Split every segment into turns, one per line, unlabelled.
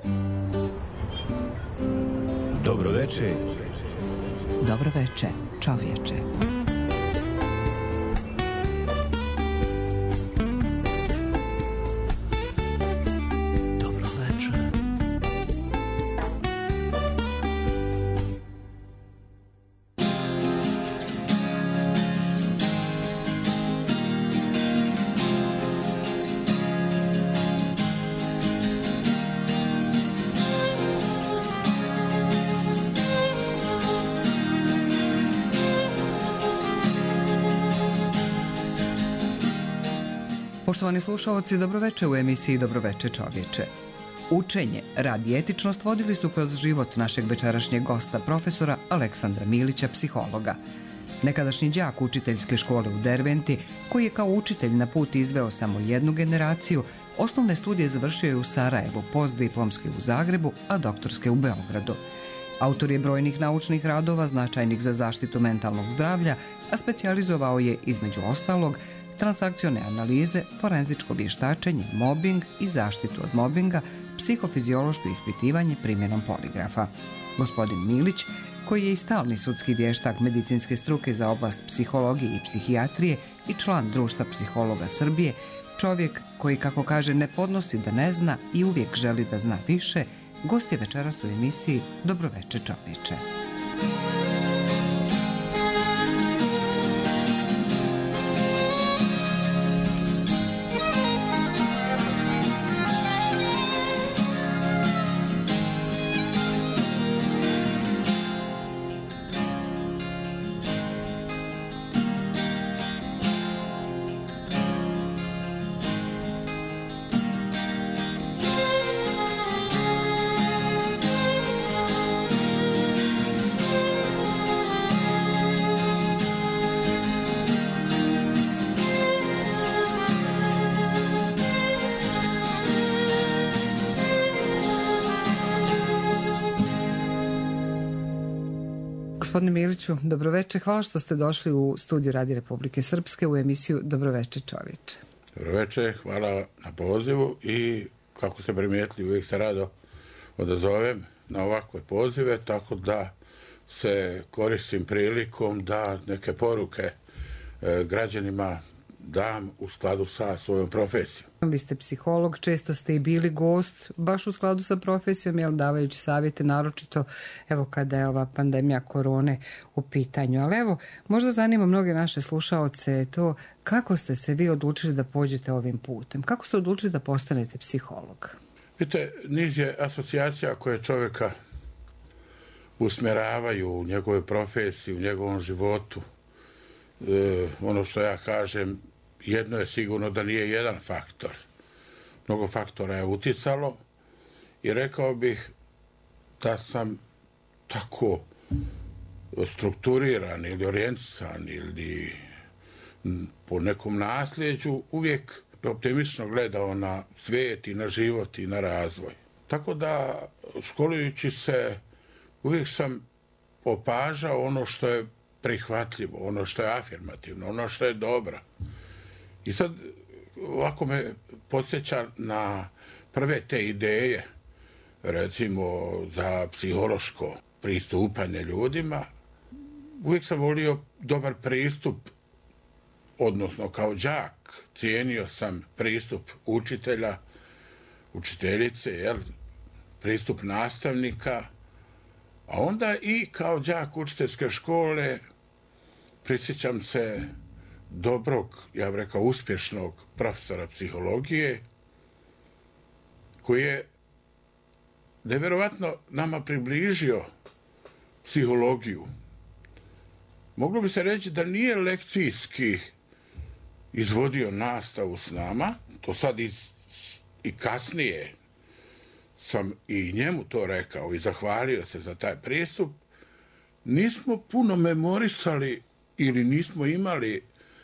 Dobro veče.
Dobro veče, čovječe. Poštovani slušalci, dobroveče u emisiji Dobroveče čovječe. Učenje, rad i etičnost vodili su kroz život našeg večerašnjeg gosta, profesora Aleksandra Milića, psihologa. Nekadašnji đak učiteljske škole u Derventi, koji je kao učitelj na put izveo samo jednu generaciju, osnovne studije završio je u Sarajevu, postdiplomski u Zagrebu, a doktorske u Beogradu. Autor je brojnih naučnih radova značajnih za zaštitu mentalnog zdravlja, a specijalizovao je, između ostalog, transakcione analize, forenzičko vještačenje, mobing i zaštitu od mobinga, psihofiziološko ispitivanje primjenom poligrafa. Gospodin Milić, koji je i stalni sudski vještak medicinske struke za oblast psihologije i psihijatrije i član Društva psihologa Srbije, čovjek koji, kako kaže, ne podnosi da ne zna i uvijek želi da zna više, gost je večeras u emisiji Dobroveče čovječe. Gospodine Miliću, dobroveče. Hvala što ste došli u studiju Radija Republike Srpske u emisiju Dobroveče čovječe.
Dobroveče, hvala na pozivu i kako ste primijetili, uvijek se rado odazovem na ovakve pozive, tako da se koristim prilikom da neke poruke građanima dam u skladu sa svojom profesijom.
Vi ste psiholog, često ste i bili gost, baš u skladu sa profesijom, jel, davajući savjete, naročito evo kada je ova pandemija korone u pitanju. Ali evo, možda zanima mnoge naše slušaoce to kako ste se vi odlučili da pođete ovim putem, kako ste odlučili da postanete psiholog?
Vidite, niz je asocijacija koje čovjeka usmjeravaju u njegove profesiji, u njegovom životu. Ono što ja kažem, jedno je sigurno da nije jedan faktor. Mnogo faktora je uticalo i rekao bih da sam tako strukturiran ili orijentisan ili po nekom nasljeđu uvijek optimistično gledao na svijet i na život i na razvoj. Tako da, školujući se, uvijek sam opažao ono što je prihvatljivo, ono što je afirmativno, ono što je dobro. I sad ovako me podsjeća na prve te ideje, recimo za psihološko pristupanje ljudima. Uvijek sam volio dobar pristup, odnosno kao đak cijenio sam pristup učitelja, učiteljice, pristup nastavnika, a onda i kao đak učiteljske škole prisjećam se dobrog, ja bih rekao uspješnog profesora psihologije koji je nevjerovatno nama približio psihologiju. Moglo bi se reći da nije lekcijski izvodio nastavu s nama, to sad i kasnije sam i njemu to rekao i zahvalio se za taj pristup. Nismo puno memorisali ili nismo imali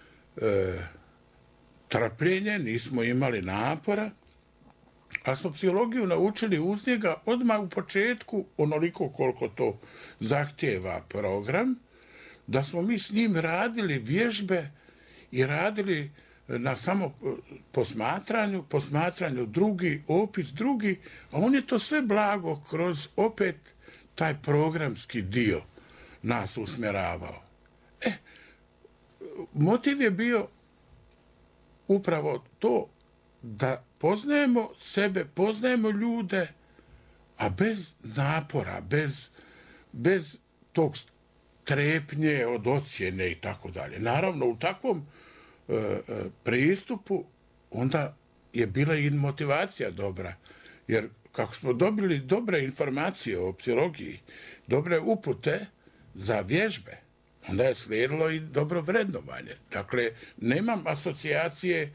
trpljenje, nismo imali napora, ali smo psihologiju naučili uz njega odmah u početku, onoliko koliko to zahtijeva program, da smo mi s njim radili vježbe i radili na samo posmatranju drugi, opis drugi, a on je to sve blago kroz opet taj programski dio nas usmjeravao. Motiv je bio upravo to da poznajemo sebe, poznajemo ljude, a bez napora, bez tog strepnje od ocjene i tako dalje. Naravno, u takvom pristupu onda je bila i motivacija dobra, jer kako smo dobili dobre informacije o psihologiji, dobre upute za vježbe, onda je slijedilo i dobro vrednovanje. Dakle, nemam asocijacije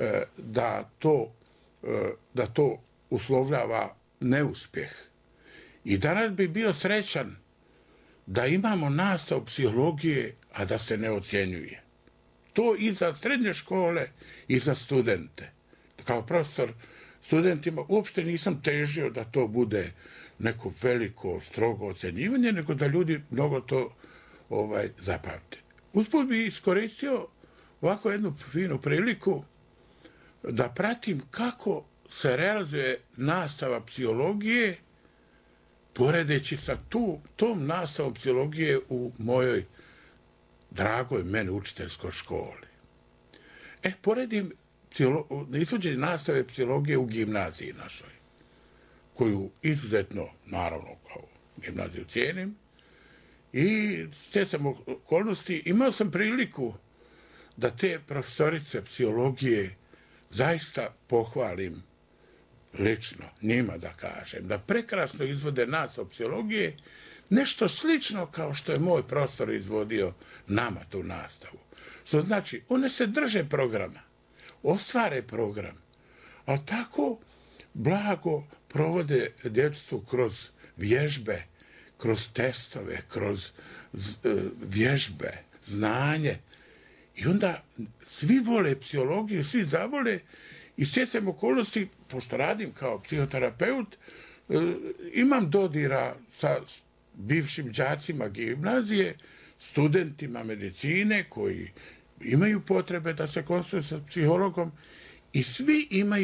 da to uslovljava neuspjeh. I danas bi bio srećan da imamo nastavu psihologije, a da se ne ocjenjuje. To i za srednje škole i za studente. Kao profesor studentima uopšte nisam težio da to bude neko veliko, strogo ocjenjivanje, nego da ljudi mnogo to zapamte. Usput bi iskoristio ovako jednu finu priliku da pratim kako se realizuje nastava psihologije poredeći sa tom nastavom psihologije u mojoj dragoj meni učiteljskoj školi. Poredim izvođenje nastave psihologije u gimnaziji našoj, koju izuzetno, naravno, kao gimnaziju cijenim, i stjecam okolnosti, imao sam priliku da te profesorice psihologije zaista pohvalim lično, njima da kažem, da prekrasno izvode nastavu psihologije, nešto slično kao što je moj profesor izvodio nama tu nastavu. Što znači, one se drže programa, ostvare program, ali tako blago provode dječicu kroz vježbe, kroz testove, kroz vježbe, znanje. I onda svi vole psihologiju, svi zavole i stjecam okolnosti, pošto radim kao psihoterapeut, imam dodira sa bivšim đacima gimnazije, studentima medicine koji imaju potrebe da se konsultuju sa psihologom i svi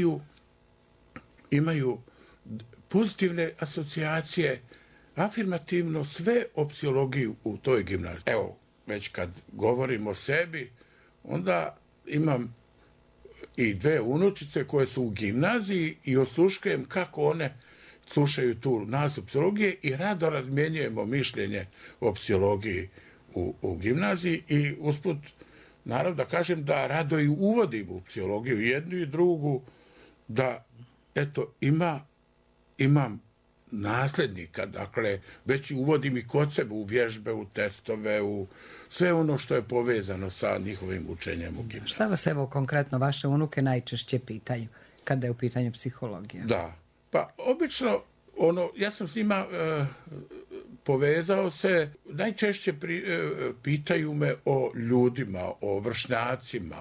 imaju pozitivne asocijacije, afirmativno sve o psihologiji u toj gimnaziji. Evo, već kad govorim o sebi, onda imam i 2 unučice koje su u gimnaziji i osluškujem kako one slušaju tu nastavu psihologije i rado razmjenjujemo mišljenje o psihologiji u gimnaziji i usput, naravno da kažem da rado i uvodim u psihologiju jednu i drugu, da eto imam nasljednika, dakle već uvodim i kod sebe u vježbe, u testove, u sve ono što je povezano sa njihovim učenjem u gimnaziji.
Šta vas evo konkretno vaše unuke najčešće pitaju kada je u pitanju psihologija?
Da, pa obično ja sam s njima povezao se, najčešće pitaju me o ljudima, o vršnjacima,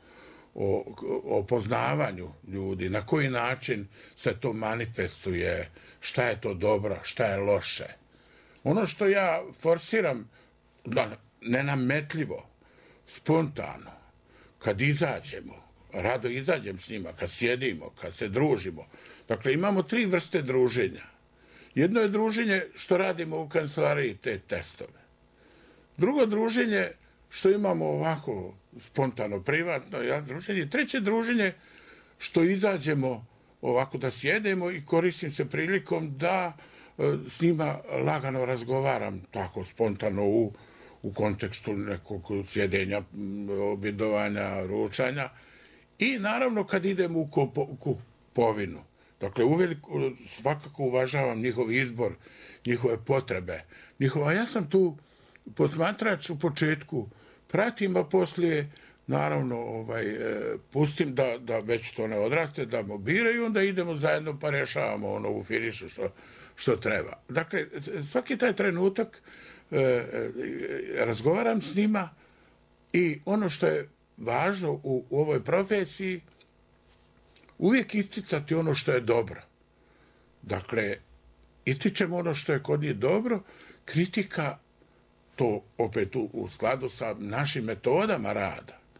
o poznavanju ljudi, na koji način se to manifestuje, šta je to dobro, šta je loše. Ono što ja forsiram, nenametljivo, spontano, kad izađemo, rado izađem s njima, kad sjedimo, kad se družimo. Dakle, imamo 3 vrste druženja. Jedno je druženje što radimo u kancelariji, te testove. Drugo druženje što imamo ovako spontano, privatno, druženje. Treće druženje što izađemo ovako da sjedemo i koristim se prilikom da s njima lagano razgovaram tako spontano u kontekstu nekog sjedenja, objedovanja, ručanja i naravno kad idemo u kupovinu. Dakle, svakako uvažavam njihov izbor, njihove potrebe. Ja sam tu posmatrač u početku, pratim, a poslije naravno pustim da već to ne odraste, da mobiliraju, onda idemo zajedno pa rješavamo u finišu što treba. Dakle, svaki taj trenutak razgovaram s njima i ono što je važno u ovoj profesiji, uvijek isticati ono što je dobro. Dakle, ističemo ono što je kod njih dobro, kritika, to opet u skladu sa našim metodama rada,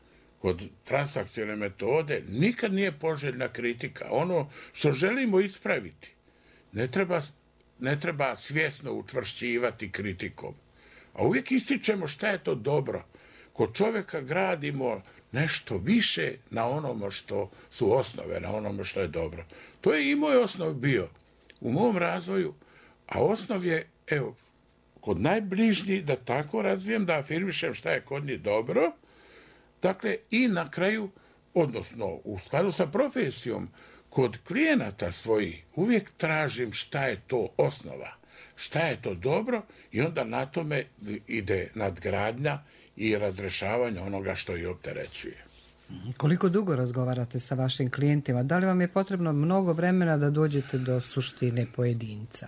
kod transakcione metode nikad nije poželjna kritika. Ono što želimo ispraviti ne treba svjesno učvršćivati kritikom. A uvijek ističemo šta je to dobro. Kod čovjeka gradimo nešto više na onome što su osnove, na onome što je dobro. To je i moj osnov bio u mom razvoju, a osnov je, evo, kod najbližnjih da tako razvijem, da afirmišem šta je kod njih dobro, dakle i na kraju, odnosno u skladu sa profesijom, kod klijenata svojih uvijek tražim šta je to osnova, šta je to dobro i onda na tome ide nadgradnja i razrešavanje onoga što ih opterećuje.
Koliko dugo razgovarate sa vašim klijentima? Da li vam je potrebno mnogo vremena da dođete do suštine pojedinca?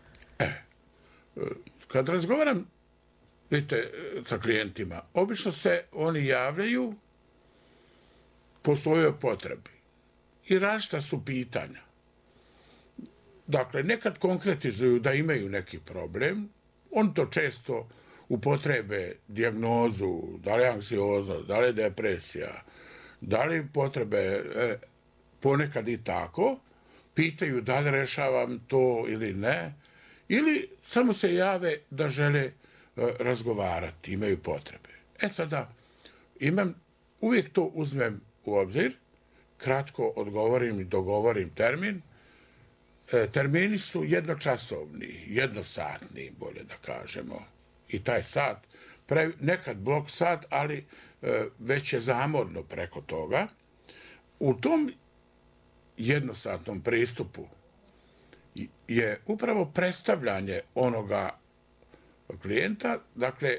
Kad razgovaram, vidite, sa klijentima, obično se oni javljaju po svojoj potrebi i različita su pitanja. Dakle, nekad konkretizuju da imaju neki problem, on to često upotrebe dijagnozu, da li je anksioznost, da li je depresija, da li potrebe, ponekad i tako, pitaju da li rešavam to ili ne, ili samo se jave da žele razgovarati, imaju potrebe. Sada, uvijek to uzmem u obzir, kratko odgovorim i dogovorim termin. Termini su jednočasovni, jednosatni, bolje da kažemo. I taj sat, nekad blok sat, ali već je zamorno preko toga. U tom jednosatnom pristupu je upravo predstavljanje onoga klijenta, dakle,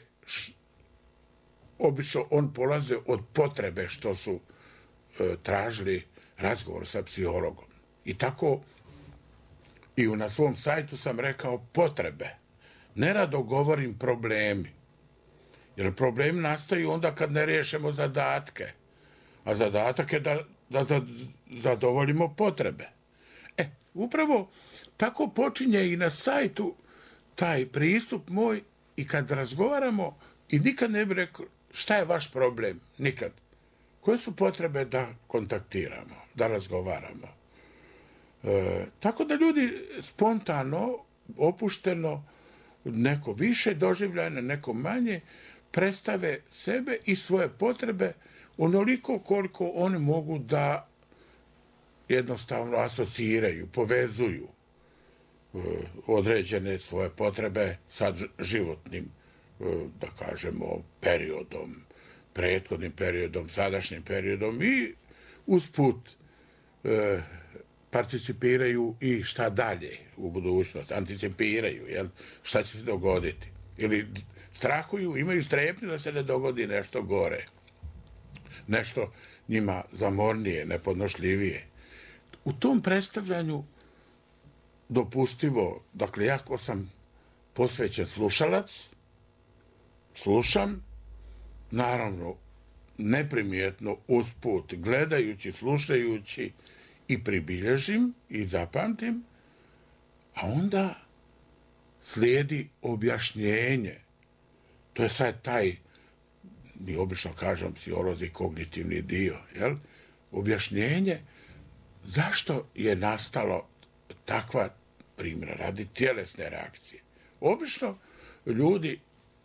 obično on polaze od potrebe što su tražili razgovor sa psihologom. I tako i na svom sajtu sam rekao potrebe. Nerado govorim problemi. Jer problemi nastaju onda kad ne riješimo zadatke. A zadatak je da zadovoljimo potrebe. Upravo tako počinje i na sajtu taj pristup moj i kad razgovaramo i nikad ne bi rekao šta je vaš problem, nikad. Koje su potrebe da kontaktiramo, da razgovaramo. Tako da ljudi spontano, opušteno, neko više doživljajno, neko manje, predstave sebe i svoje potrebe onoliko koliko oni mogu da jednostavno asociraju, povezuju određene svoje potrebe sa životnim, da kažemo, periodom, prethodnim periodom, sadašnjim periodom i usput participiraju i šta dalje u budućnosti, anticipiraju, šta će se dogoditi. Ili strahuju, imaju strepnju da se ne dogodi nešto gore, nešto njima zamornije, nepodnošljivije. U tom predstavljanju dopustivo, dakle, ja ko sam posvećen slušalac, slušam, naravno, neprimjetno usput, gledajući, slušajući i pribilježim i zapamtim, a onda slijedi objašnjenje. To je sad taj, mi obično kažem psiholozi, kognitivni dio, objašnjenje zašto je nastalo takva, primjera radi, tjelesne reakcije. Obično ljudi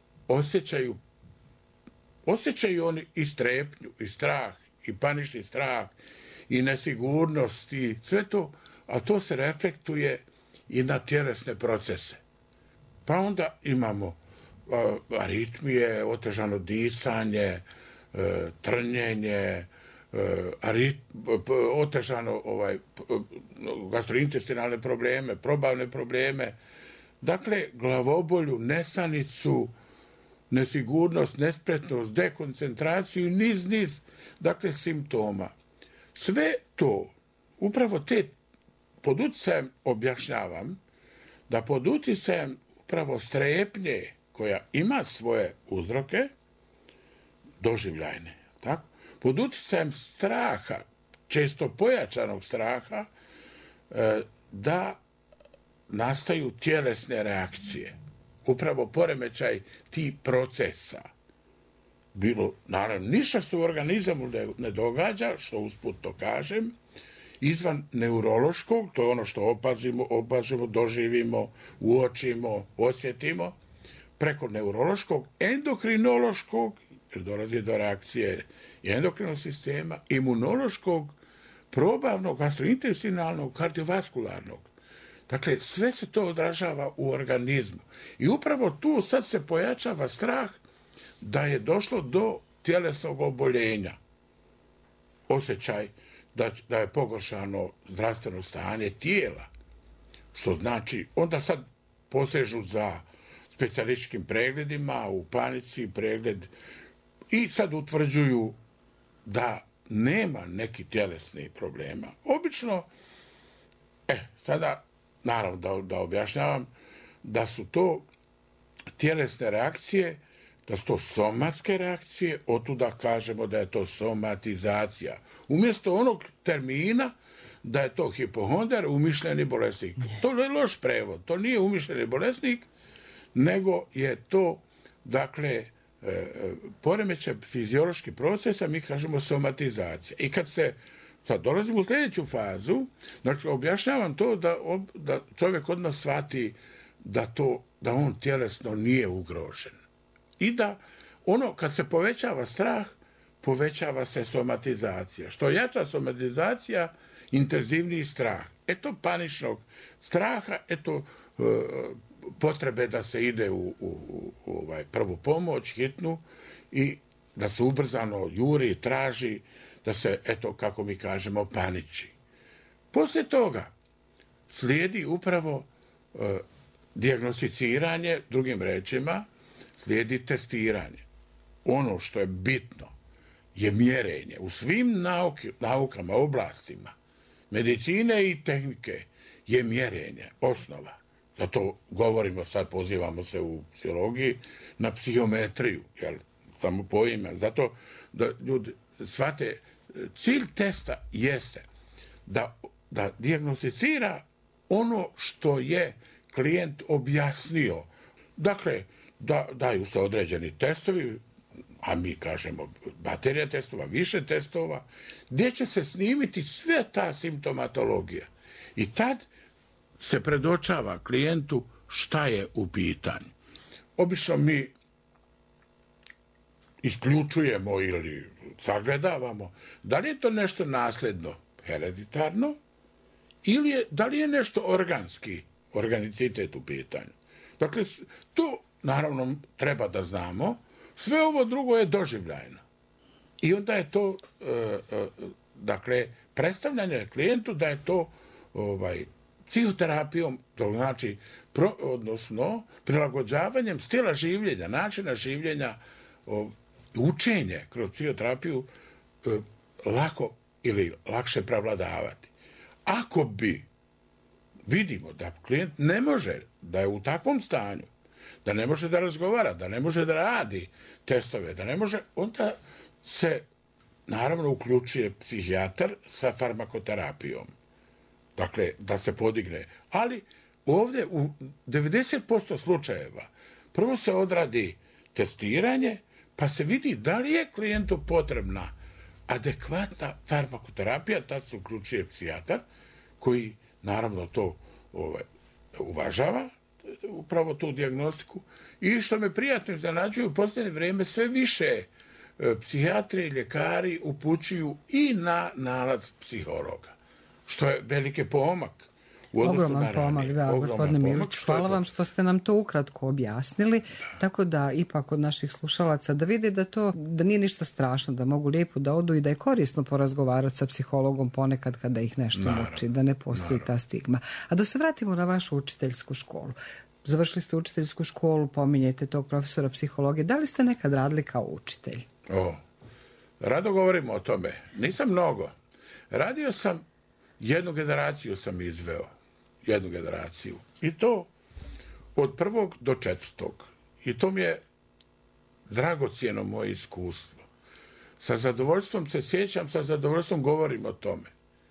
osjećaju oni i strepnju, i strah, i panični strah, i nesigurnost, i sve to, a to se reflektuje i na tjelesne procese. Pa onda imamo aritmije, otežano disanje, trnjenje, otežano gastrointestinalne probleme, probavne probleme, dakle glavobolju, nesanicu, nesigurnost, nespretnost, dekoncentraciju, niz, dakle simptoma. Sve to, upravo te pod utjecajem objašnjavam, da pod utjecajem upravo strepnje koja ima svoje uzroke, doživljajne, tako? Pod utjecajem straha, često pojačanog straha, da nastaju tjelesne reakcije. Upravo poremećaj tih procesa. bilo, naravno, ništa se u organizmu ne događa, što usput to kažem, izvan neurološkog, to je ono što opazimo, doživimo, uočimo, osjetimo, preko neurološkog, endokrinološkog, jer dolazi do reakcije endokrinog sistema, imunološkog, probavnog, gastrointestinalnog, kardiovaskularnog. Dakle, sve se to odražava u organizmu. I upravo tu sad se pojačava strah da je došlo do tjelesnog oboljenja. Osjećaj da je pogoršano zdravstveno stanje tijela. Što znači, onda sad posežu za specijalističkim pregledima, u panici pregled, i sad utvrđuju da nema nekih tjelesnih problema. Obično, sada, naravno da objašnjavam, da su to tjelesne reakcije, da su to somatske reakcije, otuda kažemo da je to somatizacija. Umjesto onog termina da je to hipohondar, umišljeni bolesnik. To je loš prevod, to nije umišljeni bolesnik, nego je to, dakle, poremećaj fiziološki procesa, mi kažemo somatizacija. I kad sad dolazimo u sljedeću fazu, znači objašnjavam to da čovjek odmah shvati da on tjelesno nije ugrožen. I da kad se povećava strah, povećava se somatizacija. Što jača somatizacija, intenzivniji strah. Eto paničnog straha, eto potrebe da se ide u prvu pomoć, hitnu, i da se ubrzano juri, traži, da se, eto, kako mi kažemo, paniči. Poslije toga slijedi upravo dijagnosticiranje, drugim rečima, slijedi testiranje. Ono što je bitno je mjerenje. U svim naukama, oblastima, medicine i tehnike je mjerenje, osnova. Zato govorimo sad, pozivamo se u psihologiji na psihometriju, jel, samo po ime. Zato da ljudi shvate, cilj testa jeste da dijagnosticira ono što je klijent objasnio. Dakle, daju se određeni testovi, a mi kažemo baterija testova, više testova, gdje će se snimiti sve ta simptomatologija. I tad se predočava klijentu šta je u pitanju. Obično mi isključujemo ili sagledavamo da li je to nešto nasljedno, hereditarno, ili da li je nešto organski, organicitet u pitanju. Dakle, to naravno treba da znamo. Sve ovo drugo je doživljajno. I onda je to, dakle, predstavljanje klijentu da je to psihoterapijom, to znači, odnosno prilagođavanjem stila življenja, načina življenja, učenje kroz psihoterapiju lako ili lakše prevladavati. Ako vidimo da klijent ne može, da je u takvom stanju, da ne može da razgovara, da ne može da radi testove, da ne može, onda se naravno uključuje psihijatar sa farmakoterapijom. Dakle, da se podigne. Ali ovdje u 90% slučajeva prvo se odradi testiranje, pa se vidi da li je klijentu potrebna adekvatna farmakoterapija, tad se uključuje psihijatar koji naravno to uvažava, upravo tu dijagnostiku. I što me prijatno iznenađuje, u posljednje vrijeme sve više psihijatri i ljekari upućuju i na nalaz psihologa, što je veliki pomak.
Ogroman pomak, da, gospodine Milić. Hvala vam što ste nam to ukratko objasnili, tako da ipak od naših slušalaca da vide da nije ništa strašno, da mogu lijepo da odu i da je korisno porazgovarati sa psihologom ponekad kada ih nešto muči, da ne postoji ta stigma. A da se vratimo na vašu učiteljsku školu. Završili ste učiteljsku školu, pominjete tog profesora psihologije. Da li ste nekad radili kao učitelj?
Rado govorimo o tome. Nisam mnogo. Radio sam, jednu generaciju sam izveo. Jednu generaciju. I to od 1. do 4. I to mi je dragocjeno moje iskustvo. Sa zadovoljstvom se sjećam, sa zadovoljstvom govorim o tome.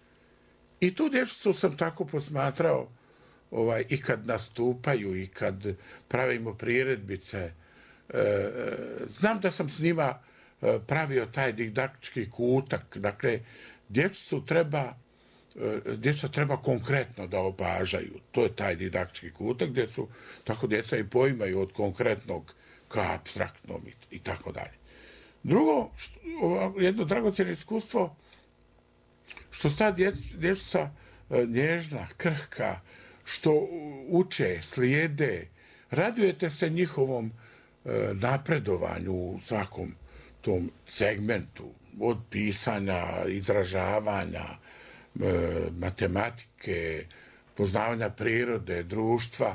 I tu dječicu sam tako posmatrao, i kad nastupaju, i kad pravimo priredbice. Znam da sam s njima pravio taj didaktički kutak. Dakle, djeca treba konkretno da opažaju. To je taj didaktički kutak gdje su tako djeca i poimaju od konkretnog ka apstraktnom i tako dalje. Drugo, jedno dragocjeno iskustvo, što sta djeca nježna, krhka, što uče, slijede, radujete se njihovom napredovanju u svakom tom segmentu, od pisanja, izražavanja, matematike, poznavanja prirode, društva.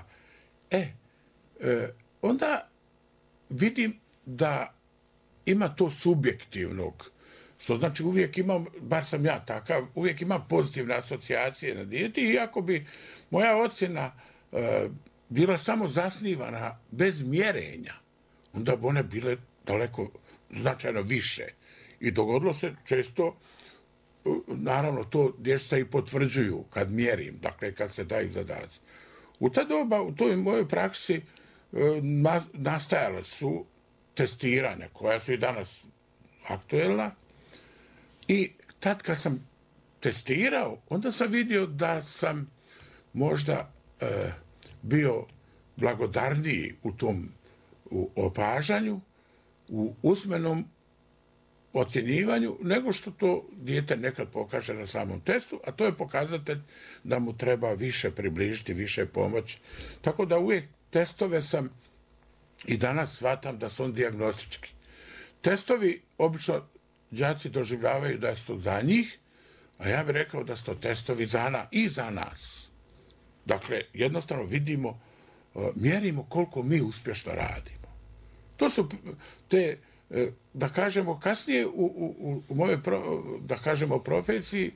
Onda vidim da ima to subjektivnog, što znači uvijek imam, bar sam ja takav, uvijek imam pozitivne asocijacije na dijete, iako bi moja ocjena bila samo zasnivana bez mjerenja, onda bi one bile daleko značajno više. I dogodilo se često, naravno to djeca i potvrđuju kad mjerim, dakle kad se daju zadaci. U ta doba, u toj mojoj praksi nastajale su testiranja koja su i danas aktuelna i tad kad sam testirao, onda sam vidio da sam možda bio blagodarniji u tom opažanju, u usmenom ocjenjivanju, nego što to dijete nekad pokaže na samom testu, a to je pokazatelj da mu treba više približiti, više pomoći. Tako da uvijek testove sam i danas shvatam da su on dijagnostički. Testovi obično đaci doživljavaju da su za njih, a ja bih rekao da su to testovi i za nas. Dakle, jednostavno vidimo, mjerimo koliko mi uspješno radimo. To su te, da kažemo, kasnije u mojoj, da kažemo, profesiji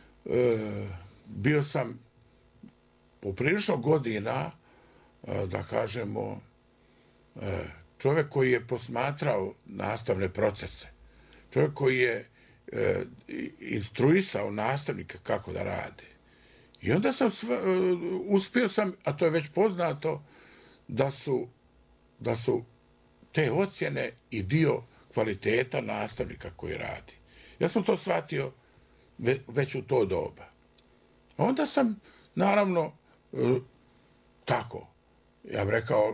bio sam poprilično godina, da kažemo, čovjek koji je posmatrao nastavne procese, čovjek koji je instruisao nastavnike kako da rade. I onda uspio sam, a to je već poznato, da su te ocjene i dio kvaliteta nastavnika koji radi. Ja sam to shvatio već u to doba. Onda sam, naravno, tako, ja bih rekao,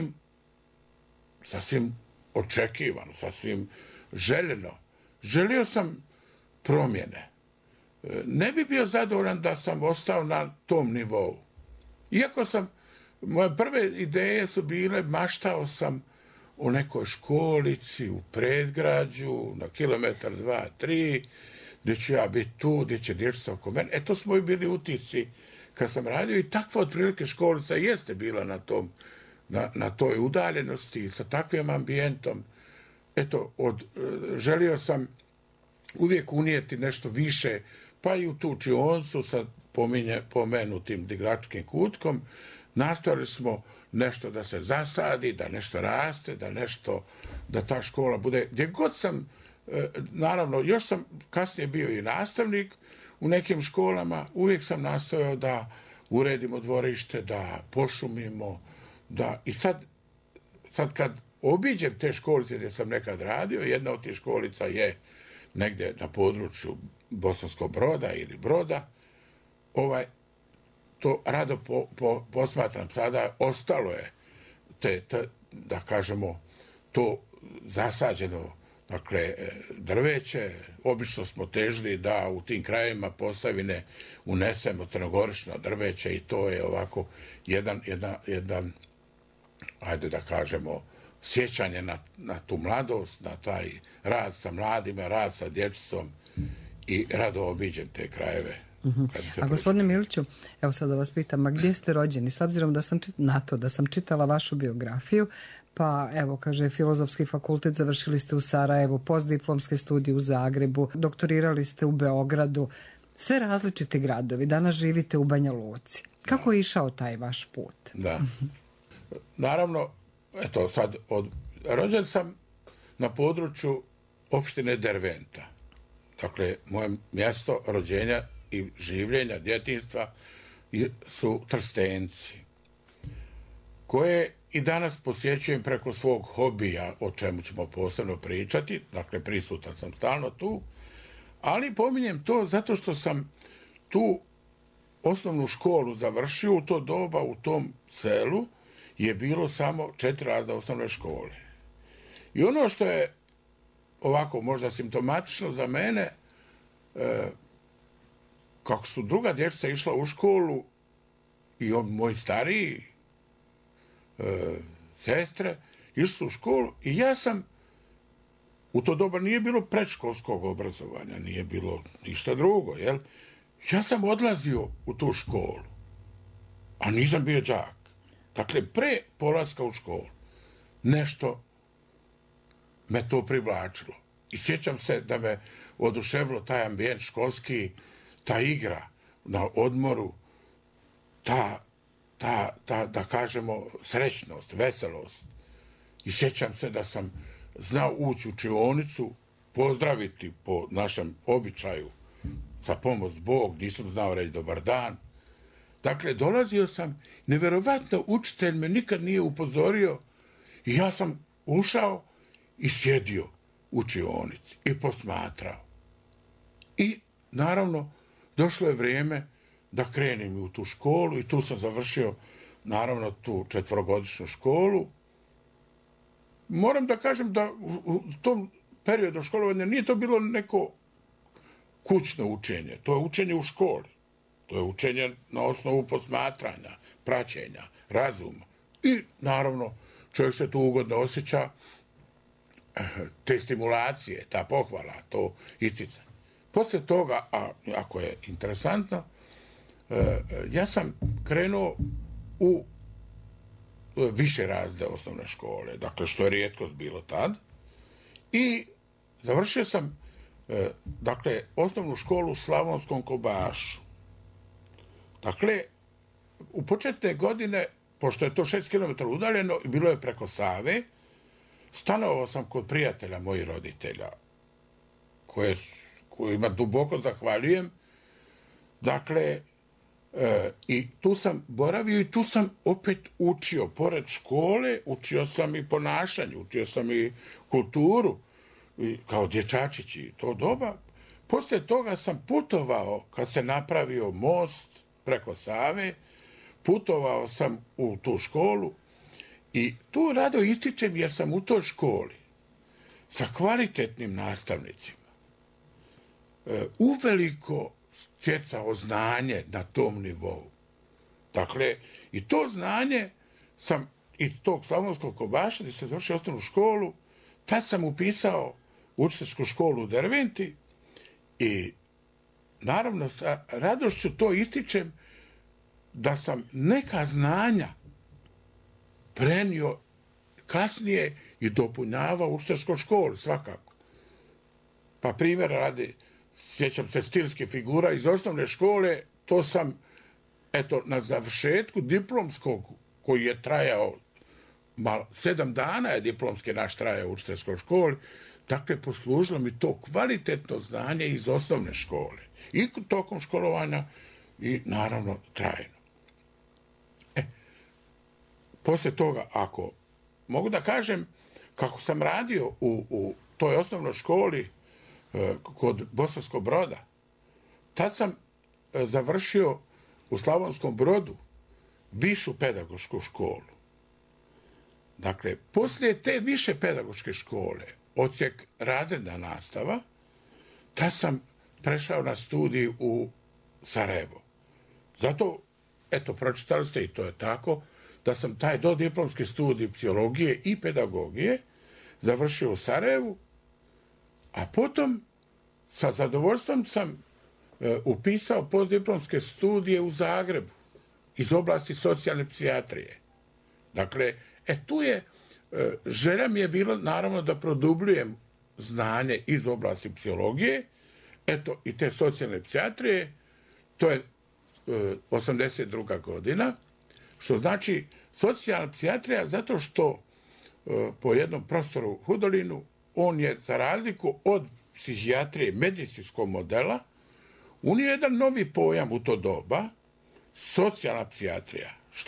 sasvim očekivano, sasvim željeno. Želio sam promjene. Ne bi bio zadovoljan da sam ostao na tom nivou. Iako moje prve ideje su bile, maštao sam o nekoj školici u predgrađu, na kilometar, 2, 3, gdje ću ja biti tu, gdje će dječica oko mene. To su moji bili utisci kad sam radio i takva otprilike školica jeste bila na toj udaljenosti, sa takvim ambijentom. Želio sam uvijek unijeti nešto više, pa i u tu učioncu sa pomenutim didaktičkim kutkom. Nastojali smo nešto da se zasadi, da nešto raste, da ta škola bude, gdje god sam, naravno, još sam kasnije bio i nastavnik u nekim školama, uvijek sam nastojao da uredimo dvorište, da pošumimo, i sad kad obiđem te školice gdje sam nekad radio, jedna od tih školica je negdje na području Bosanskog Broda ili Broda, to rado posmatram sada, ostalo je da kažemo, to zasađeno, dakle, drveće. Obično smo težili da u tim krajevima Posavine unesemo crnogorično drveće i to je ovako jedan ajde da kažemo, sjećanje na tu mladost, na taj rad sa mladima, rad sa dječicom i rado obiđem te krajeve.
A gospodine Miliću, evo sad da vas pitam, a gdje ste rođeni? S obzirom da sam čitala vašu biografiju, pa evo, kaže, Filozofski fakultet završili ste u Sarajevu, postdiplomske studije u Zagrebu, doktorirali ste u Beogradu, sve različiti gradovi, danas živite u Banja Luci. Kako je išao taj vaš put?
Da. Naravno, rođen sam na području opštine Derventa. Dakle, moje mjesto rođenja i življenja, djetinjstva su Trstenci. koje i danas posjećujem preko svog hobija, o čemu ćemo posebno pričati, dakle prisutan sam stalno tu, ali pominjem to zato što sam tu osnovnu školu završio u to doba, u tom selu je bilo samo 4 razreda osnovne škole. I ono što je ovako možda simptomatično za mene, kako su druga dječica išla u školu i moj stariji sestre išli su u školu i ja sam, u to doba nije bilo predškolskog obrazovanja, nije bilo ništa drugo, jel? Ja sam odlazio u tu školu, a nisam bio đak. Dakle, pre polaska u školu nešto me to privlačilo. I sjećam se da me oduševilo taj ambijent školski, ta igra na odmoru, da kažemo, srećnost, veselost. I sjećam se da sam znao ući u učionicu, pozdraviti po našem običaju, za pomoć Bog, nisam znao reći dobar dan. Dakle, dolazio sam, nevjerovatno učitelj me nikad nije upozorio i ja sam ušao i sjedio u učionici i posmatrao. I, naravno, došlo je vrijeme da krenem u tu školu i tu sam završio, naravno, tu 4-godišnju školu. Moram da kažem da u tom periodu školovanja nije to bilo neko kućno učenje, to je učenje u školi. To je učenje na osnovu posmatranja, praćenja, razuma. I, naravno, čovjek se tu ugodno osjeća, te stimulacije, ta pohvala, to isticanje. Poslije toga, a ako je interesantno, ja sam krenuo u više razrede osnovne škole, dakle, što je rijetkost bilo tad, i završio sam, dakle, osnovnu školu u Slavonskom Kobašu. Dakle, u početne godine, pošto je to 6 km udaljeno i bilo je preko Save, stanovao sam kod prijatelja mojih roditelja, kojima duboko zahvaljujem. Dakle, i tu sam boravio i tu sam opet učio, pored škole, učio sam i ponašanje, učio sam i kulturu, kao dječačić i to doba. Poslije toga sam putovao, kad se napravio most preko Save, putovao sam u tu školu i tu rado ističem jer sam u toj školi sa kvalitetnim nastavnicima uveliko stjecao znanje na tom nivou. Dakle, i to znanje sam iz tog Slavonskog Kobaša, gdje sam završio osnovnu školu, tad sam upisao učiteljsku školu u Derventi i naravno sa radošću to ističem da sam neka znanja prenio kasnije i dopunjavao u učiteljskoj školi, svakako. Pa primjer radi, sjećam se stilske figura iz osnovne škole, to sam, eto, na završetku diplomskog, koji je trajao 7 dana je diplomski naš trajao u učiteljskoj školi, dakle, poslužilo mi to kvalitetno znanje iz osnovne škole. I tokom školovanja i, naravno, trajno. Poslije toga, ako mogu da kažem, kako sam radio u toj osnovnoj školi kod Bosanskog Broda, tad sam završio u Slavonskom Brodu višu pedagošku školu. Dakle, poslije te više pedagoške škole, odsjek razredna nastava, tad sam prešao na studij u Sarajevo. Zato, eto, pročitali ste i to je tako, da sam taj dodiplomski studij psihologije i pedagogije završio u Sarajevu, a potom sa zadovoljstvom sam upisao postdiplomske studije u Zagrebu iz oblasti socijalne psihijatrije. Dakle, tu je, želja mi je bilo naravno da produbljujem znanje iz oblasti psihologije, eto i te socijalne psihijatrije, to je 82. godina, što znači socijalna psihijatrija zato što po jednom profesoru Hudolinu, on je za razliku od psihijatrije medicinskog modela unio jedan novi pojam u to doba, socijalna psihijatrija, što je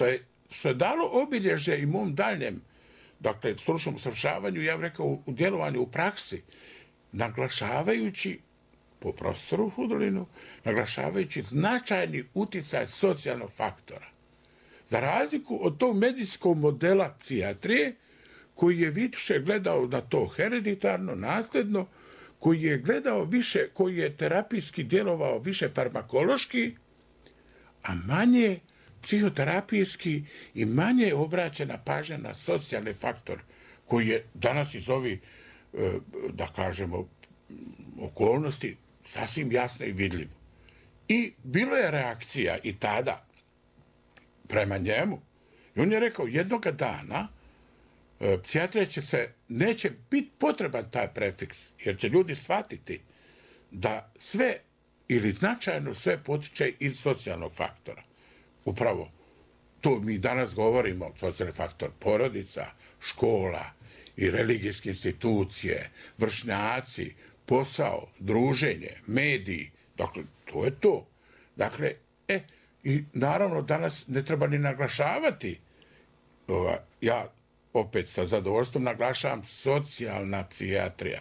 što je dalo obilježje i mom daljem, dakle, stručnom usavršavanju, ja bih rekao u djelovanju u praksi, naglašavajući, po profesoru Hudolinu, naglašavajući značajni uticaj socijalnog faktora. Za razliku od tog medijskog modela psihijatrije, koji je više gledao na to hereditarno, nasljedno, koji je gledao više, koji je terapijski djelovao više farmakološki, a manje psihoterapijski i manje obraćena pažnja na socijalni faktor, koji je danas iz ovih, da kažemo, okolnosti sasvim jasno i vidljivo. I bilo je reakcija i tada prema njemu. I on je rekao, jednoga dana psihijatrija neće biti potreban taj prefiks, jer će ljudi shvatiti da sve ili značajno sve potiče iz socijalnog faktora. Upravo to mi danas govorimo, socijalni faktor porodica, škola i religijske institucije, vršnjaci, posao, druženje, mediji, dakle, to je to. Dakle, i naravno danas ne treba ni naglašavati, ja opet sa zadovoljstvom naglašavam socijalna psihijatrija.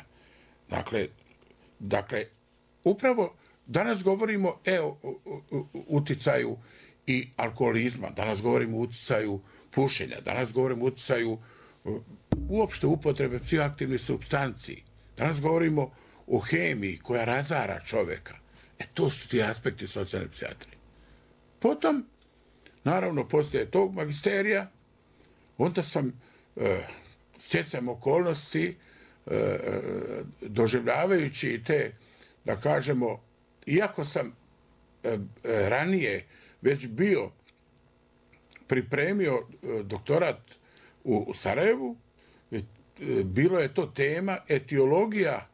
Dakle, upravo danas govorimo o uticaju i alkoholizma, danas govorimo o uticaju pušenja, danas govorimo o uticaju uopšte upotrebe psihoaktivnih supstanci, danas govorimo o hemiji koja razara čovjeka. To su ti aspekti socijalne psihijatrije. Potom, naravno, poslije tog magisterija, onda sam stjecajem okolnosti, doživljavajući te, da kažemo, iako sam ranije već bio pripremio doktorat u Sarajevu, bilo je to tema etiologija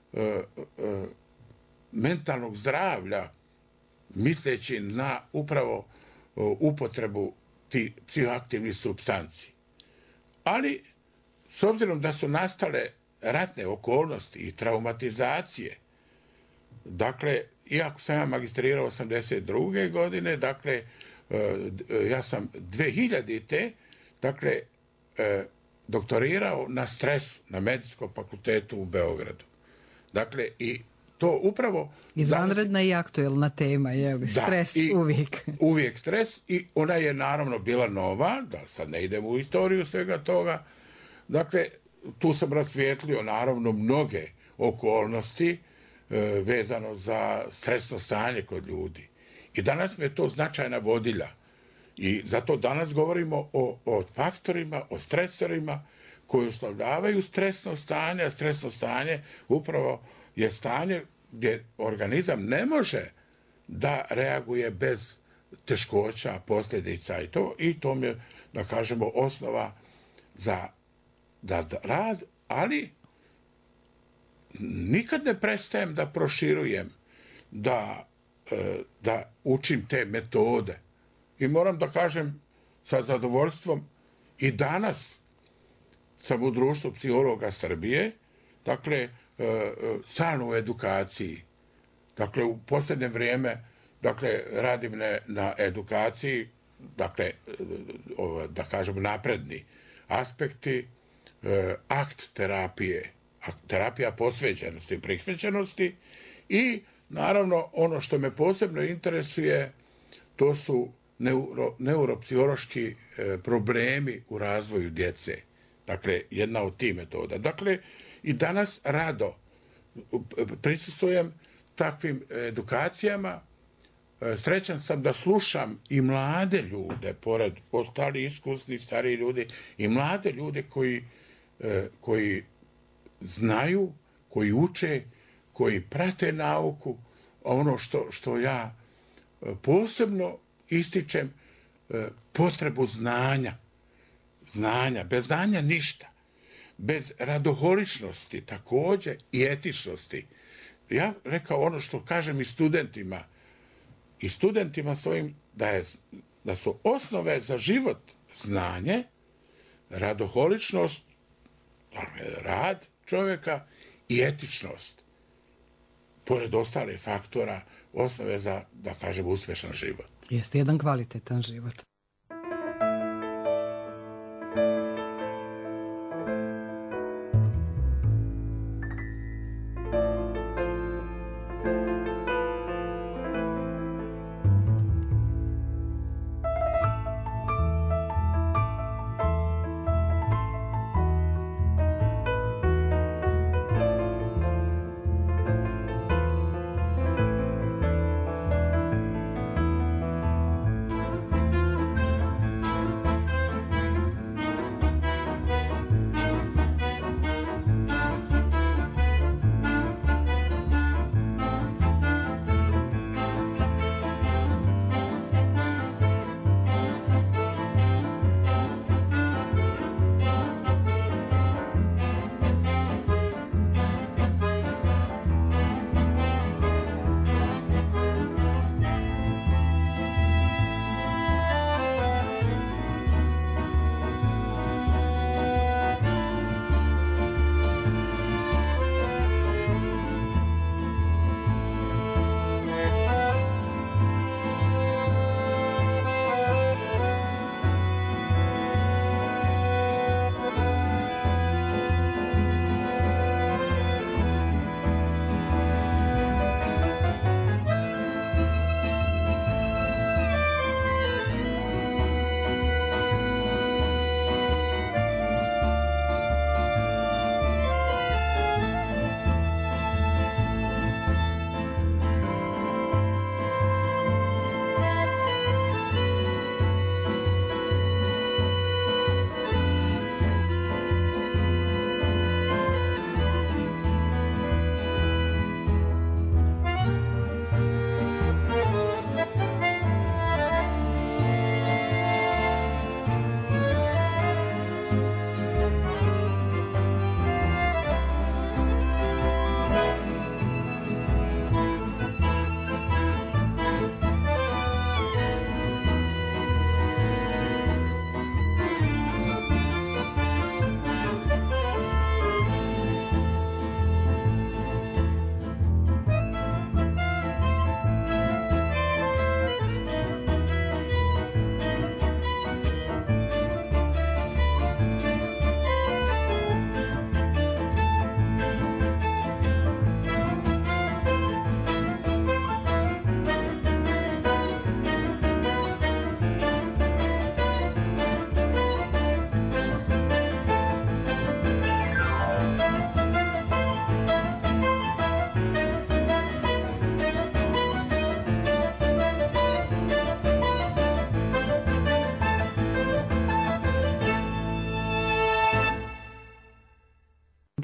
mentalnog zdravlja, misleći na upravo upotrebu tih psihoaktivnih supstanci. Ali, s obzirom da su nastale ratne okolnosti i traumatizacije, dakle, iako sam ja magistrirao 82. godine, dakle, ja sam 2000. dakle, doktorirao na stresu na Medicinskom fakultetu u Beogradu. Dakle, i to upravo...
Izvanredna i aktuelna tema, je li? Stres uvijek.
Uvijek stres i ona je naravno bila nova, da sad ne idemo u istoriju svega toga. Dakle, tu sam rasvijetlio naravno mnoge okolnosti vezano za stresno stanje kod ljudi. I danas mi je to značajna vodilja. I zato danas govorimo o faktorima, o stresorima koji uslovljavaju stresno stanje, a stresno stanje upravo je stanje gdje organizam ne može da reaguje bez teškoća, posljedica i to mi je, da kažemo, osnova za rad, ali nikad ne prestajem da proširujem, da učim te metode. I moram da kažem sa zadovoljstvom, i danas sam u Društvu psihologa Srbije, dakle, stalno u edukaciji. Dakle, u posljednje vrijeme, dakle, radim na edukaciji, dakle, da kažem, napredni aspekti, akt terapije, terapija posvećenosti i prihvaćenosti i, naravno, ono što me posebno interesuje, to su neuropsihološki problemi u razvoju djece. Dakle, jedna od tih metoda. Dakle, i danas rado prisustvujem takvim edukacijama. Srećan sam da slušam i mlade ljude, pored ostalih iskusnih starih ljudi, i mlade ljude koji znaju, koji uče, koji prate nauku. Ono što ja posebno ističem, potrebu znanja. Bez znanja ništa. Bez radoholičnosti također i etičnosti. Ja rekao ono što kažem i studentima svojim, da su osnove za život znanje, radoholičnost, rad čovjeka i etičnost. Pored ostalih faktora, osnove za, da kažem, uspješan život.
Jeste jedan kvalitetan život.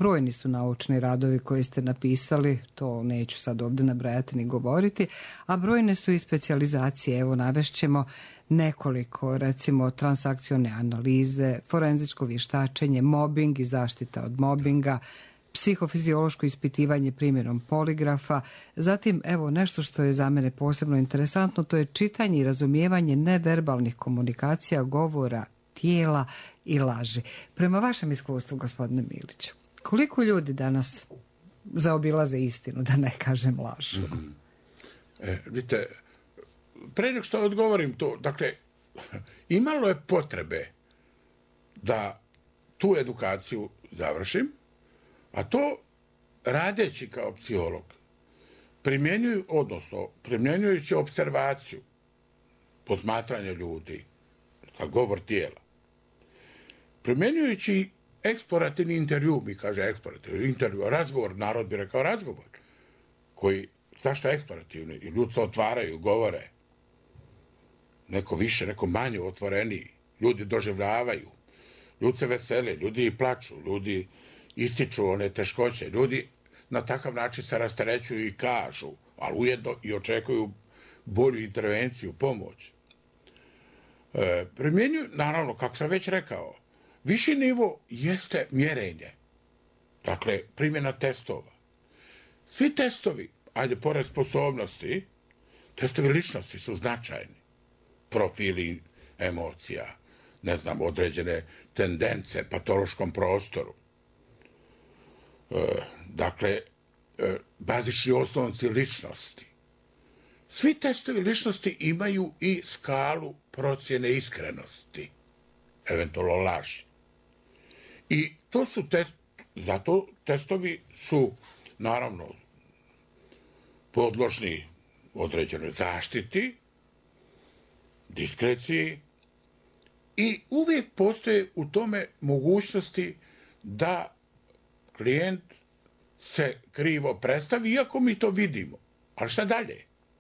brojni su naučni radovi koji ste napisali, to neću sad ovdje nabrajati ni govoriti, a brojne su i specijalizacije. Evo, navešćemo nekoliko, recimo transakcione analize, forenzičko vještačenje, mobing i zaštita od mobinga, psihofiziološko ispitivanje primjenom poligrafa. Zatim, evo, nešto što je za mene posebno interesantno, to je čitanje i razumijevanje neverbalnih komunikacija, govora, tijela i laži. Prema vašem iskustvu, gospodine Miliću, koliko ljudi danas zaobilaze istinu, da ne kažem lažu?
Vidite, pre nego što odgovorim to, dakle, imalo je potrebe da tu edukaciju završim, a to radeći kao psiholog, primjenjujući observaciju, posmatranje ljudi, sa govor tijela, primjenjujući eksplorativni intervju, mi kaže eksplorativni intervju, razgovor, narod bi rekao razgovor, koji, zašto eksplorativni? I ljudi se otvaraju, govore, neko više, neko manje otvoreniji, ljudi doživljavaju, ljudi se vesele, ljudi plaču, ljudi ističu one teškoće, ljudi na takav način se rasterećuju i kažu, ali ujedno i očekuju bolju intervenciju, pomoć. Primjenjuju, naravno, kako sam već rekao, viši nivo jeste mjerenje, dakle, primjena testova. Svi testovi, ajde, pored sposobnosti, testovi ličnosti su značajni. Profili emocija, ne znam, određene tendence, patološkom prostoru. Dakle, bazični osnovci ličnosti. Svi testovi ličnosti imaju i skalu procjene iskrenosti, eventualno laži. I to su zato testovi su, naravno, podložni određenoj zaštiti, diskreciji i uvijek postoje u tome mogućnosti da klijent se krivo predstavi, iako mi to vidimo. Ali šta dalje?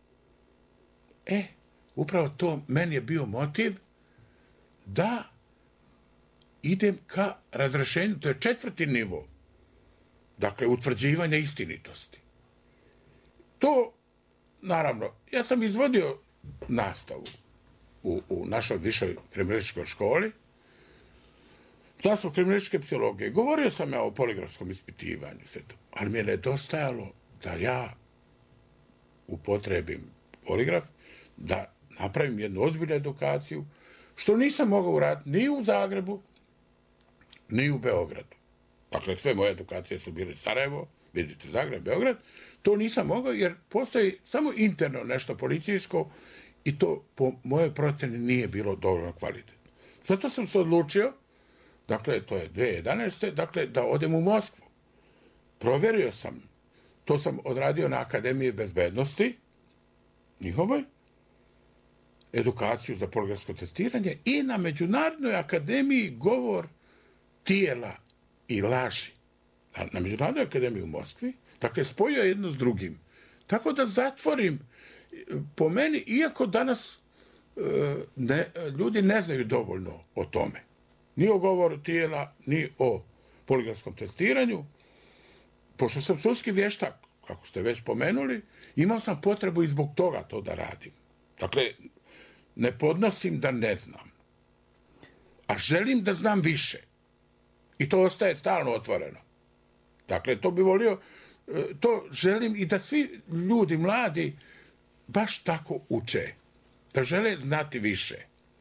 Upravo to meni je bio motiv da idem ka razrešenju, to je 4. nivo, dakle, utvrđivanje istinitosti. To, naravno, ja sam izvodio nastavu u našoj višoj kriminalističkoj školi, nastavu kriminalističke psihologije. Govorio sam ja o poligrafskom ispitivanju, ali mi je nedostajalo da ja upotrebim poligraf, da napravim jednu ozbiljnu edukaciju, što nisam mogao uraditi ni u Zagrebu, ni u Beogradu. Dakle, sve moje edukacije su bile Sarajevo, vidite, Zagreb, Beograd. To nisam mogao jer postoji samo interno nešto policijsko i to po mojoj procjeni nije bilo dovoljno kvalitetno. Zato sam se odlučio, dakle, to je 2011. Dakle, da odem u Moskvu. Provjerio sam, to sam odradio na Akademiji bezbednosti, njihovoj, edukaciju za poligrafsko testiranje i na Međunarodnoj akademiji govor tijela i laži. Na Međunarodnoj akademiji u Moskvi, dakle, spojio jedno s drugim. Tako da zatvorim, po meni, iako danas ljudi ne znaju dovoljno o tome, ni o govoru tijela, ni o poligrafskom testiranju, pošto sam sudski vještak, kako ste već pomenuli, imao sam potrebu i zbog toga to da radim. Dakle, ne podnosim da ne znam, a želim da znam više. I to ostaje stalno otvoreno. Dakle, to bi volio, to želim i da svi ljudi mladi baš tako uče, da žele znati više.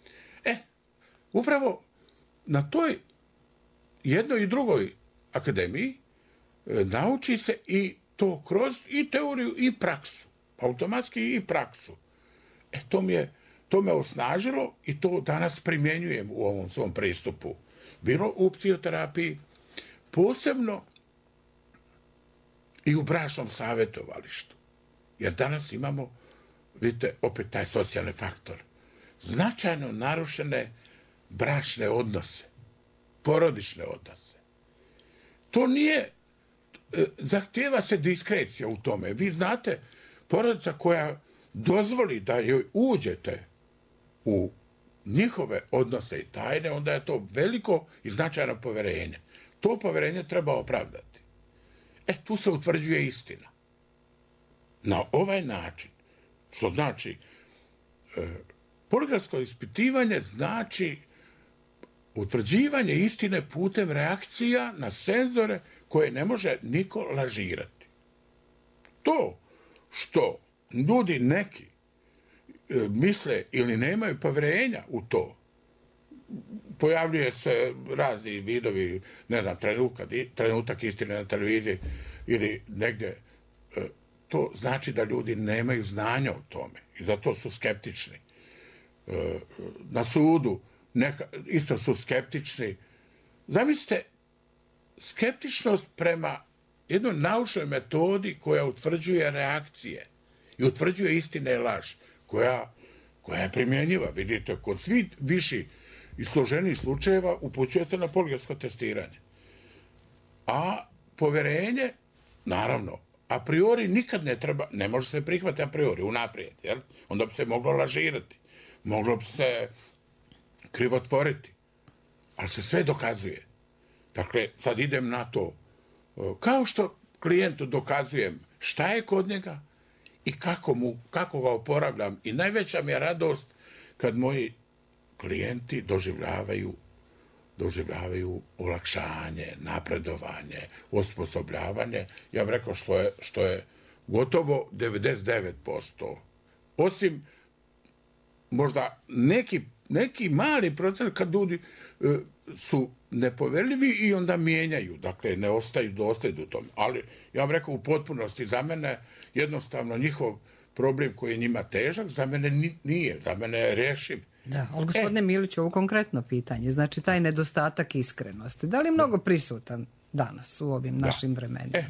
Upravo na toj jednoj i drugoj akademiji nauči se i to kroz i teoriju i praksu, automatski i praksu. To me osnažilo i to danas primjenjujem u ovom svom pristupu. Bilo u psihoterapiji, posebno i u bračnom savjetovalištu. Jer danas imamo, vidite, opet taj socijalni faktor. Značajno narušene bračne odnose, porodične odnose. To nije, zahtijeva se diskrecija u tome. Vi znate, porodica koja dozvoli da joj uđete u njihove odnose i tajne, onda je to veliko i značajno povjerenje. To povjerenje treba opravdati. Tu se utvrđuje istina. Na ovaj način, što znači, poligrafsko ispitivanje znači utvrđivanje istine putem reakcija na senzore koje ne može niko lažirati. To što ljudi neki misle ili nemaju povjerenja u to, pojavljuje se razni vidovi, ne znam, trenutak istine na televiziji ili negdje, to znači da ljudi nemaju znanja o tome i zato su skeptični. Na sudu isto su skeptični. Zamislite, skeptičnost prema jednoj naučnoj metodi koja utvrđuje reakcije i utvrđuje istine i laž, koja je primjenjiva. Vidite, kod svih viših i složenih slučajeva upućuje se na poligrafsko testiranje. A povjerenje, naravno, a priori nikad ne može se prihvatiti a priori, unaprijed, jel? Onda bi se moglo lažirati, moglo bi se krivotvoriti, ali se sve dokazuje. Dakle, sad idem na to, kao što klijentu dokazujem šta je kod njega i kako ga oporavljam. I najveća mi je radost kad moji klijenti doživljavaju olakšanje, napredovanje, osposobljavanje. Ja bih rekao što je gotovo 99%. Osim možda neki mali procent kad ljudi su nepoverljivi i onda mijenjaju, dakle ne ostaju dosljedni u tome. Ali ja bih rekao u potpunosti, za mene jednostavno njihov problem koji je njima težak, za mene nije, za mene je rješiv.
Da, ali gospodine Miliću, ovo konkretno pitanje, znači taj nedostatak iskrenosti, da li je mnogo prisutan danas u ovim našim vremenima?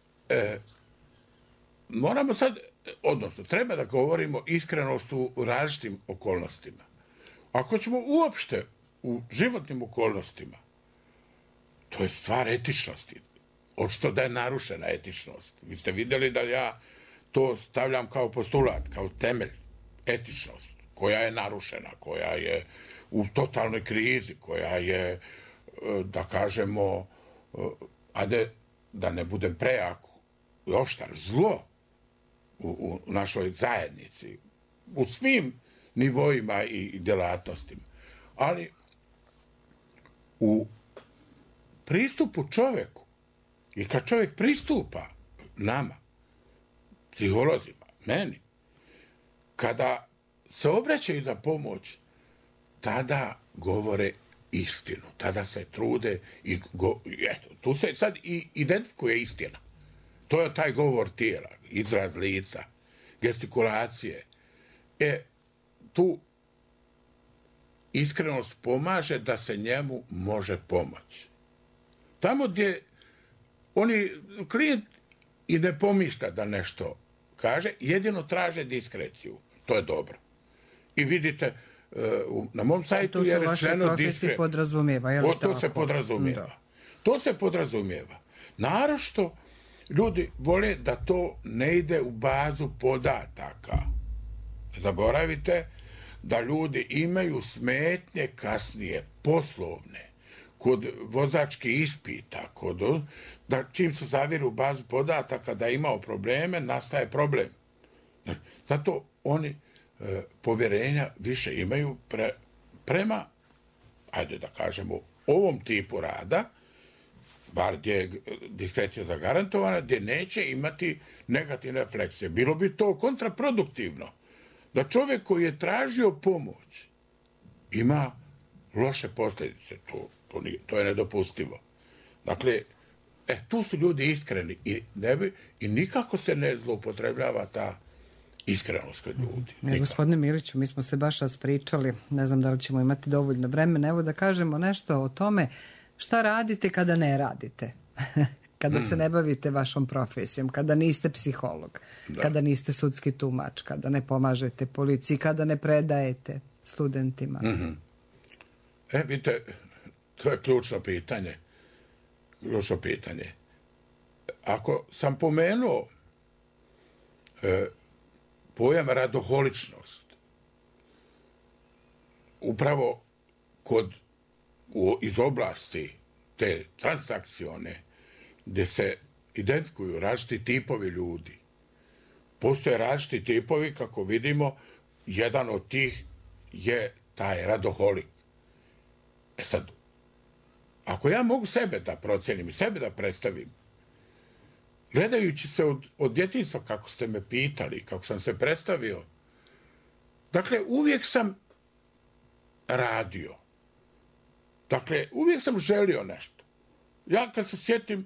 Moramo sad, odnosno treba da govorimo iskrenost u različitim okolnostima. Ako ćemo uopšte u životnim okolnostima, to je stvar etičnosti. Očito da je narušena etičnost. Vi ste vidjeli da ja to stavljam kao postulat, kao temelj, etičnost, koja je narušena, koja je u totalnoj krizi, koja je, da kažemo, da ne budem prejak, oštar, zlo u našoj zajednici, u svim nivoima i djelatnostima. Ali u pristupu čovjeku i kad čovjek pristupa nama, psiholozima, meni, kada se obraćaju za pomoć, tada govore istinu, tada se trude i tu se sad i identifikuje istina. To je taj govor tijela, izraz lica, gestikulacije. Tu iskrenost pomaže da se njemu može pomoći. Tamo gdje klijent i ne pomišlja da nešto kaže, jedino traže diskreciju. To je dobro. I vidite, na mom sajtu je rečeno diskret.
Podrazumijeva, je li
to se podrazumijeva. Da. To se podrazumijeva. Naročito ljudi vole da to ne ide u bazu podataka. Zaboravite da ljudi imaju smetnje kasnije, poslovne, kod vozačkih ispita, da čim se zaviri u bazu podataka da je imao probleme, nastaje problem. Zato oni povjerenja više imaju prema, ajde da kažemo, ovom tipu rada, bar gdje je diskrecija zagarantovana, gdje neće imati negativne refleksije. Bilo bi to kontraproduktivno. Da čovjek koji je tražio pomoć ima loše posljedice. To je nedopustivo. Dakle, tu su ljudi iskreni i nikako se ne zloupotrebljava ta iskrenost kod ljudi.
Gospodine Miliću, mi smo se baš raspričali, ne znam da li ćemo imati dovoljno vremena, evo da kažemo nešto o tome šta radite kada ne radite. Kada se ne bavite vašom profesijom, kada niste psiholog, kada niste sudski tumač, kada ne pomažete policiji, kada ne predajete studentima.
Vidite, to je ključno pitanje. Ako sam pomenuo pojam radoholičnost, upravo iz oblasti te transakcione, gdje se identifikuju različiti tipovi ljudi. Postoje različiti tipovi, kako vidimo, jedan od tih je taj radoholik. Sad, ako ja mogu sebe da procenim i sebe da predstavim, gledajući se od djetinjstva, kako ste me pitali, kako sam se predstavio, dakle, uvijek sam radio. Dakle, uvijek sam želio nešto. Ja kad se sjetim,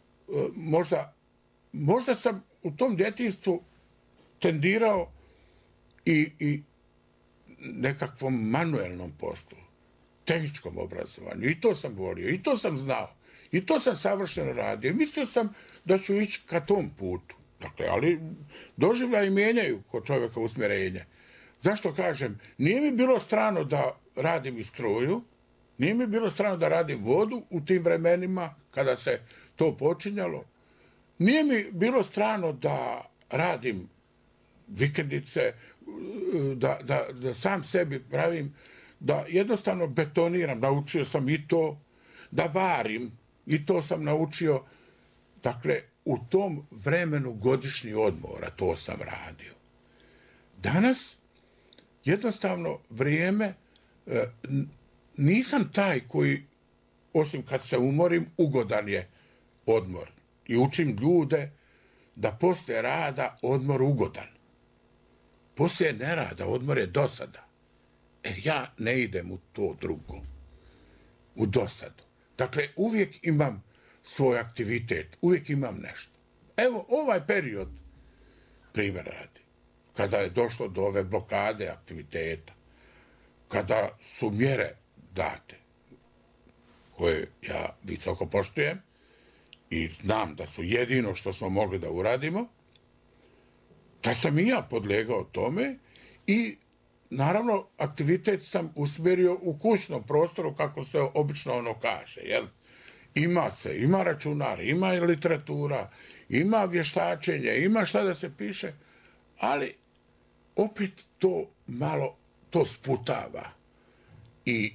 možda sam u tom djetinjstvu tendirao i nekakvom manuelnom poslu, tehničkom obrazovanju. I to sam volio, i to sam znao, i to sam savršeno radio. Mislio sam da ću ići ka tom putu. Dakle, ali doživljaji mijenjaju kod čovjeka usmjerenje. Zašto kažem? Nije mi bilo strano da radim i struju, nije mi bilo strano da radim vodu u tim vremenima kada se to počinjalo. Nije mi bilo strano da radim vikendice, da sam sebi pravim, da jednostavno betoniram. Naučio sam i to, da varim, i to sam naučio. Dakle, u tom vremenu godišnji odmora, to sam radio. Danas, jednostavno, vrijeme, nisam taj koji, osim kad se umorim, ugodan je odmor. I učim ljude da poslije rada odmor ugodan. Poslije nerada odmor je dosada. Ja ne idem u to drugo. U dosadu. Dakle, uvijek imam svoj aktivitet. Uvijek imam nešto. Evo, ovaj period, primjer radi, kada je došlo do ove blokade aktiviteta, kada su mjere date, koje ja visoko poštujem i znam da su jedino što smo mogli da uradimo, da sam i ja podlegao tome i naravno aktivitet sam usmjerio u kućnom prostoru, kako se obično ono kaže, jel? Ima računar, ima literatura, ima vještačenje, ima šta da se piše, ali opet to malo to sputava. I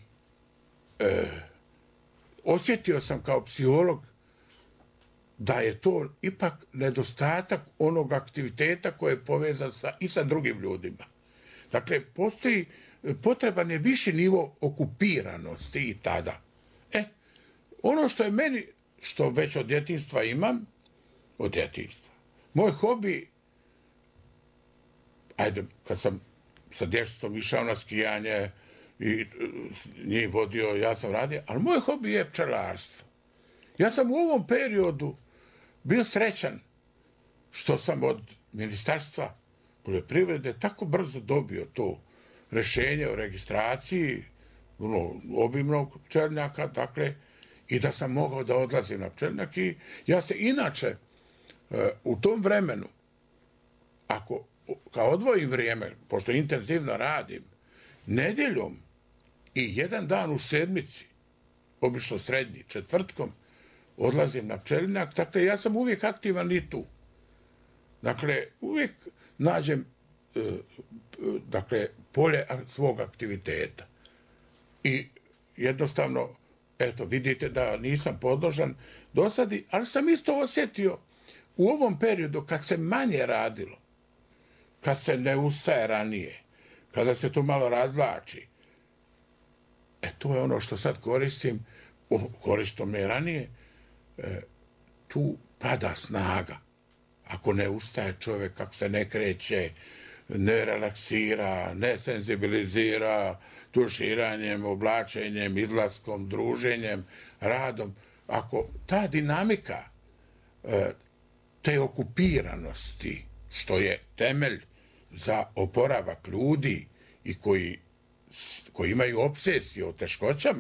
osjetio sam kao psiholog da je to ipak nedostatak onog aktiviteta koji je povezan i sa drugim ljudima. Dakle, potreban je viši nivo okupiranosti i tada. Ono što je meni, što već od djetinjstva imam, od djetinjstva. Moj hobi, kad sam sa dječicom išao na skijanje i njih vodio, ja sam radio, ali moj hobi je pčelarstvo. Ja sam u ovom periodu bio srećan što sam od Ministarstva poljoprivrede tako brzo dobio to rješenje o registraciji obimnog pčelinjaka, dakle, i da sam mogao da odlazim na pčelinjak. I ja se inače u tom vremenu, kao odvojim vrijeme, pošto intenzivno radim, nedjeljom i jedan dan u sedmici, obično srednji, četvrtkom, odlazim na pčelinjak, dakle, ja sam uvijek aktivan i tu. Dakle, uvijek nađem polje svog aktiviteta. I jednostavno, eto, vidite da nisam podložan dosadi, ali sam isto osjetio u ovom periodu kad se manje radilo, kad se ne ustaje ranije, kada se to malo razvlači. To je ono što sad koristim, koristio me ranije, tu pada snaga. Ako ne ustaje čovjek, kako se ne kreće, ne relaksira, ne senzibilizira, tuširanjem, oblačenjem, izlaskom, druženjem, radom, ako ta dinamika te okupiranosti, što je temelj za oporavak ljudi i koji imaju obsesiju o teškoćama,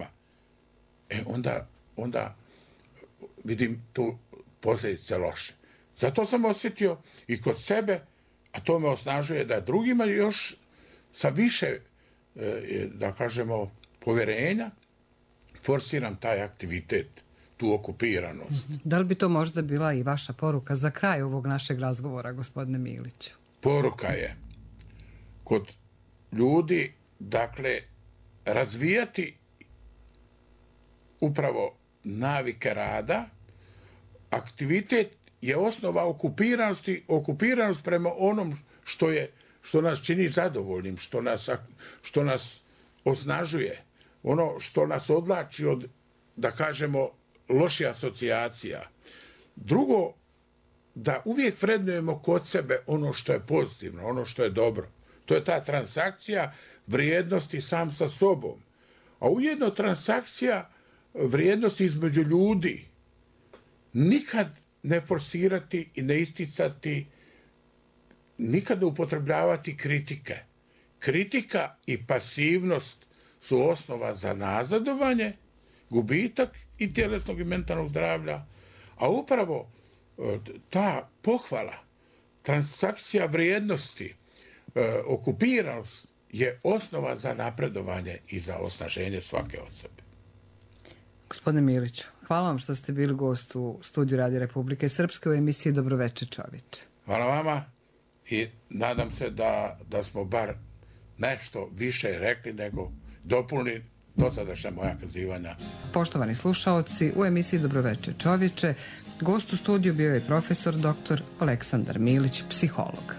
onda vidim tu posljedice loše. Zato sam osjetio i kod sebe, a to me osnažuje da drugima još sa više, da kažemo, povjerenja, forsiram taj aktivitet, tu okupiranost.
Da li bi to možda bila i vaša poruka za kraj ovog našeg razgovora, gospodine Miliću?
Poruka je kod ljudi, dakle, razvijati upravo navike rada, aktivitet je osnova okupiranost prema onom što nas čini zadovoljnim, što nas osnažuje, ono što nas odvlači od, da kažemo, loših asocijacija. Drugo, da uvijek vrednujemo kod sebe ono što je pozitivno, ono što je dobro. To je ta transakcija vrijednosti sam sa sobom. A ujedno transakcija vrijednosti između ljudi. Nikad ne forsirati i ne isticati, nikad ne upotrebljavati kritike. Kritika i pasivnost su osnova za nazadovanje, gubitak i tjelesnog i mentalnog zdravlja, a upravo ta pohvala, transakcija vrijednosti, okupiranost je osnova za napredovanje i za osnaženje svake osobe.
Gospodine Miliću, hvala vam što ste bili gost u studiju Radija Republike Srpske u emisiji Dobroveče čovječe.
Hvala vama i nadam se da smo bar nešto više rekli nego dopunili dosadašnja moja kazivanja.
Poštovani slušaoci, u emisiji Dobroveče čovječe gost u studiju bio je profesor dr. Aleksandar Milić, psiholog.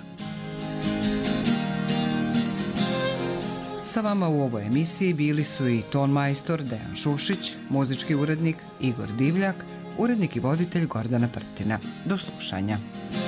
Sa vama u ovoj emisiji bili su i ton majstor Dejan Šušić, muzički urednik Igor Divljak, urednik i voditelj Gordana Prtina. Do slušanja.